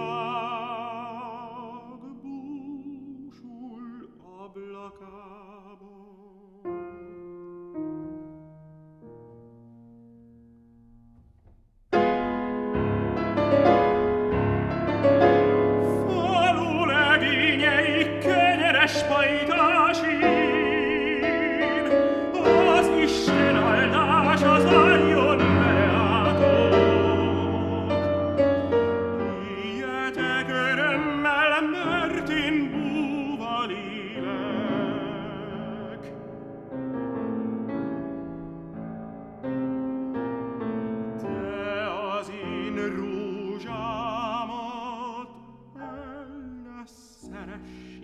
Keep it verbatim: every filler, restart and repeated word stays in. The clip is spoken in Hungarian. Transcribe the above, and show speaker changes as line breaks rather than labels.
búsul ablakába. Falu legényei kenyeres pajtásin, az Isten áldása szálljon beátok. Éljetek örömmel, mert én búval élek. Te az én rózsámat el ne szeress.